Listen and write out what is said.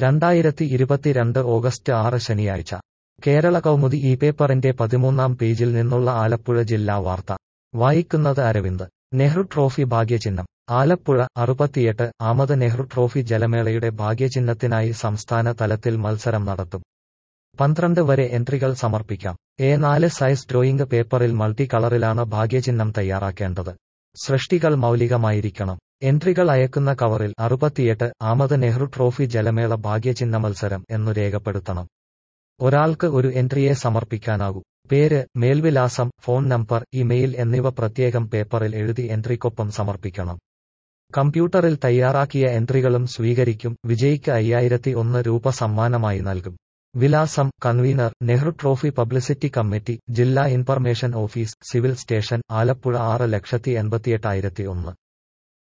2022 August 6 ശനിയാഴ്ച കേരള കൗമുദി ഈ പേപ്പറിന്റെ 13-ാം പേജിൽ നിന്നുള്ള ആലപ്പുഴ ജില്ലാ വാർത്ത വായിക്കുന്നത് അരവിന്ദ്. നെഹ്റു ട്രോഫി ഭാഗ്യചിഹ്നം. ആലപ്പുഴ 68-ാമത് നെഹ്റു ട്രോഫി ജലമേളയുടെ ഭാഗ്യചിഹ്നത്തിനായി സംസ്ഥാന തലത്തിൽ മത്സരം നടത്തും. 12 വരെ എൻട്രികൾ സമർപ്പിക്കാം. A4 സൈസ് ഡ്രോയിംഗ് പേപ്പറിൽ മൾട്ടി കളറിലാണ് ഭാഗ്യചിഹ്നം തയ്യാറാക്കേണ്ടത്. സൃഷ്ടികൾ മൗലികമായിരിക്കണം. എൻട്രികൾ അയക്കുന്ന കവറിൽ 68-ാമത് നെഹ്റു ട്രോഫി ജലമേള ഭാഗ്യചിഹ്ന മത്സരം എന്നു രേഖപ്പെടുത്തണം. ഒരാൾക്ക് ഒരു എൻട്രിയെ സമർപ്പിക്കാനാകൂ. പേര്, മേൽവിലാസം, ഫോൺ നമ്പർ, ഇമെയിൽ എന്നിവ പ്രത്യേകം പേപ്പറിൽ എഴുതി എൻട്രിക്കൊപ്പം സമർപ്പിക്കണം. കമ്പ്യൂട്ടറിൽ തയ്യാറാക്കിയ എൻട്രികളും സ്വീകരിക്കും. വിജയിക്ക് 5001 രൂപ സമ്മാനമായി നൽകും. വിലാസം: convener, Nehru trophy publicity committee, ജില്ലാ information office, civil station, Alappuzha 6,88,001.